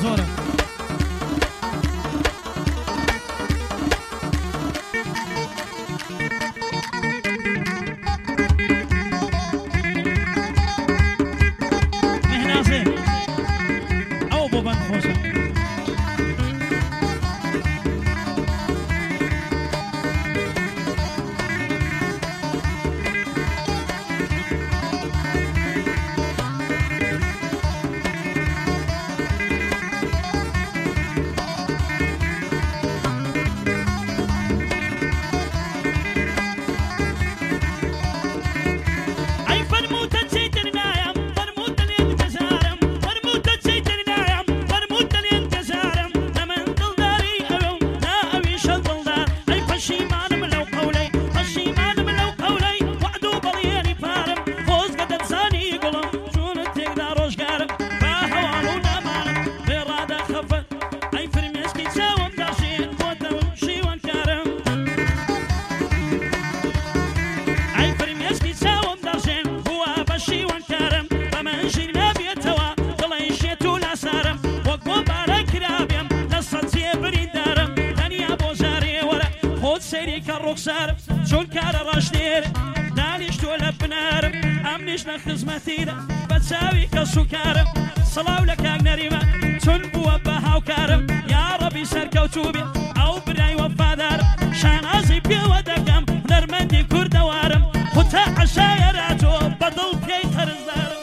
زۆرە مهنازێ ئەو بۆ بەند خۆشە رخسارم چون کار راشنیر دانیش تو لبنارم امنیش نخدمتیرم بتساوی کسوکارم صلاو لکاک نریمه چون بوا بهاو کارم یا ربی سرکوتوبی او برای وفادارم شانازی پیو دکم نرمندی کردوارم خطا عشایراتو بدل پی ترزدارم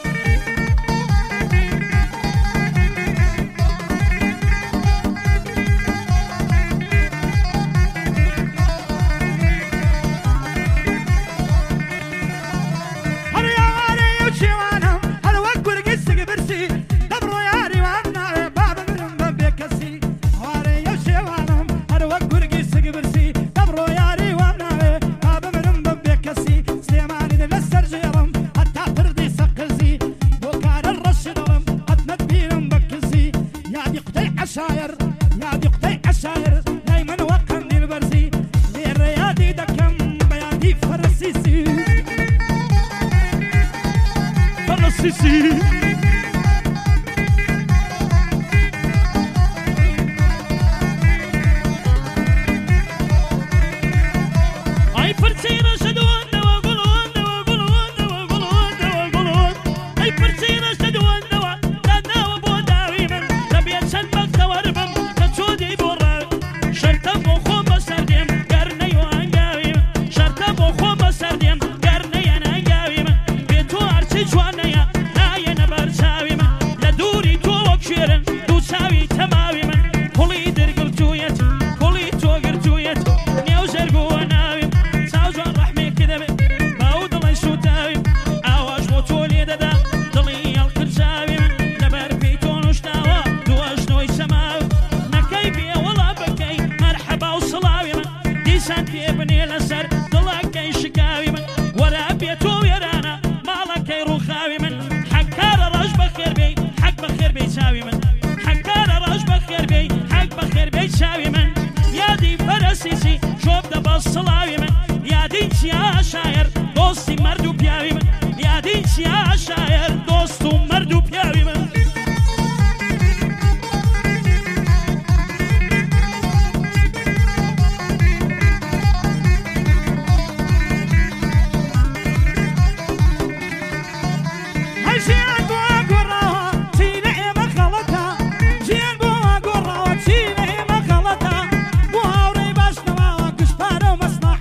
مصنع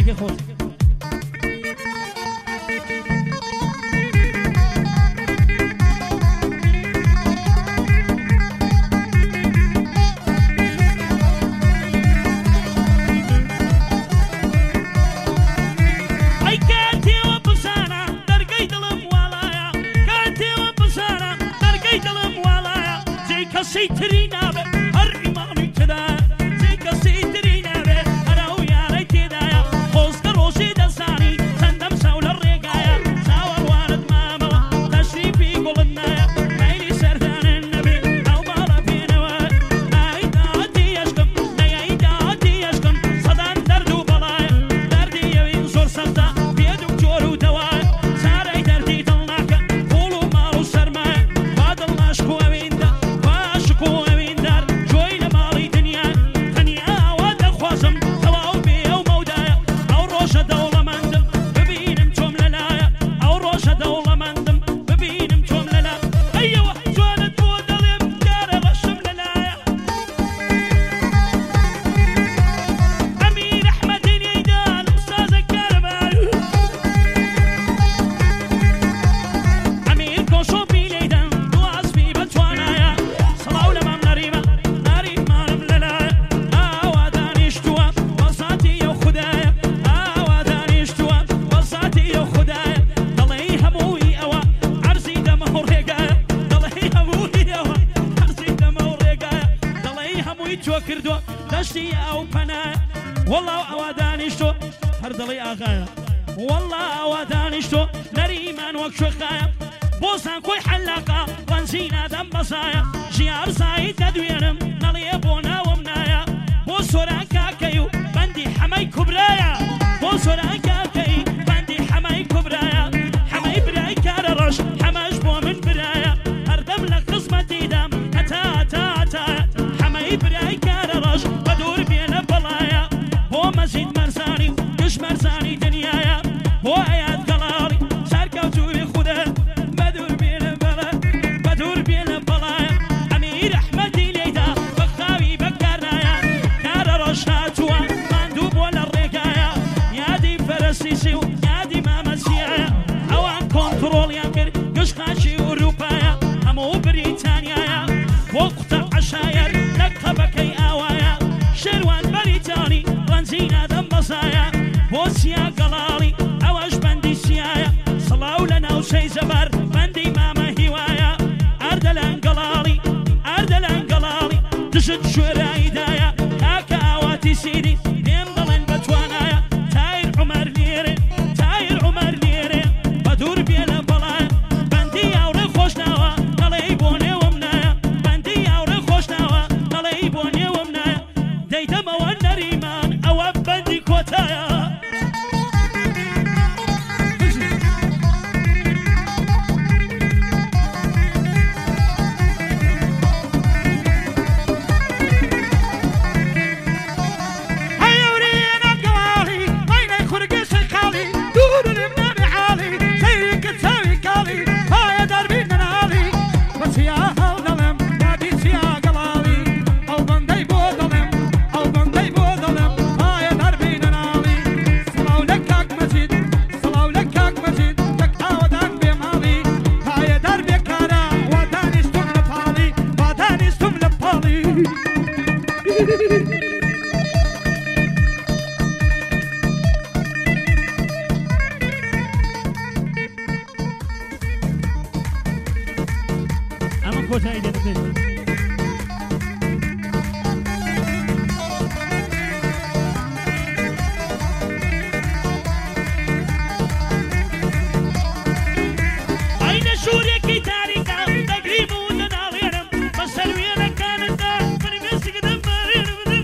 باسێکی خۆت سيتري نابه هر إيماني تدا زيك سيتري نابه أنا وياي تدايا خوست روشي دساني سندم سول الرقايا ساور وارد ماما تشريفي قلنا ميلي سردان النبي أو مالا في نوال نايداتي يشكم نايداتي يشكم صدان دردو بلايا دردي يوين زور سختا بيدوك جورو دوايا ساري دردي طلناك قولو مالو سرمايا بعد الله شكوين والله أودانيشتو هردلي أغايا والله أودانيشتو نريمان وكشو خايا بوسان كوي حلاقة وانزينا دم بصايا جيار سايد تدويرم نلي بونا ومنايا بوسورا كاكيو بندي حماي كبرايا بوسورا كاكي بندي حماي كبرايا حماي براي كاررش حماش بو من برايا هردم لك قسمتي دم أتا أتا أتا حماي براي كاررش بدور بين بلايا هو مزيد مرزاني مش مرزاني دنيايا هو آيات قلالي ساركوتو بخدا بدور بين بلا بدور بين بلايا أمير أحمد ليدا بخاوي بكرنايا كار رشاتوا مندوب ولا الرقايا يادي فرسيسيو يادي ماما سيايا أوان كنترول ينكر قش خاشي أوروبايا همو بريطانيايا وقت عشاير لقبكي آوايا شروان بريطاني زينة دم بصايا بوسيا قلالي أواش بندي سيايا صلاو لنا وشي زبر بندي ماما هوايا أردلان قلالي أردلان قلالي تشد شوراي دايا هاكا أواتي سيدي ينضلن بتوانايا تاير عمر ليري تاير عمر ليري بدور بيلا بلايا بندي أوري خوشناوا نلي بوني ومنايا بندي أوري خوشناوا نلي بوني ومنايا ديتا موانا ريمان بندي كوتايا أما كوتا إيدي أين سوريا كي تاريكا تقريبا وناليرم بس الوينا كانت فرمسك دمبارين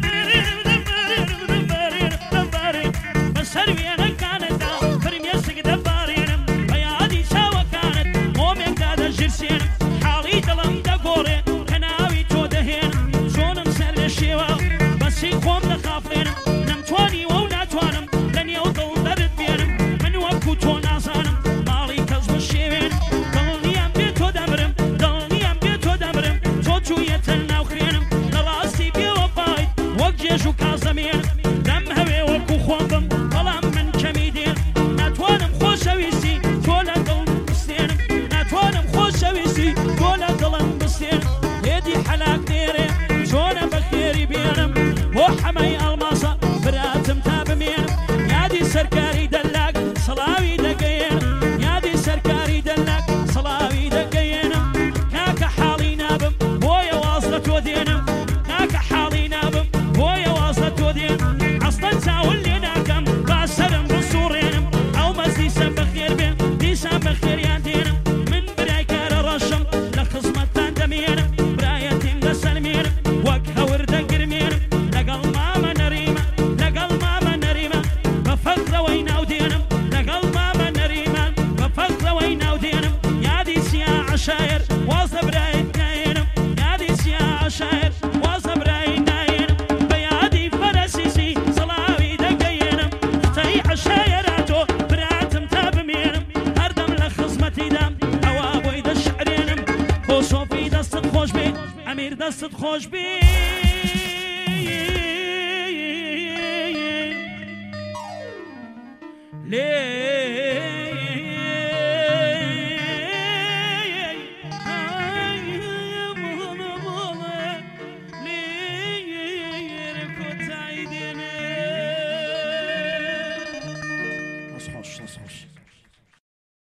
بس الوينا كانت فرمسك دمبارين بيادي سوا كانت مومك دادا جرسين حالي دلم دقوري خناوي تودهين زون مسل الشيوا بس يقوم دخافين نمتواني وناتوانم لن يوضل درد بينم من وكو توناسانم مالي كزب الشيوين ضلني أم بيتو دمرم ضلني أم بيتو دمرم توجو يتلنا وخينم لراسي بيو بايد وقجيش وكازمين دم هوي وكو خوانبم ظلام من ئەمیر دەستت خۆش بێ لێ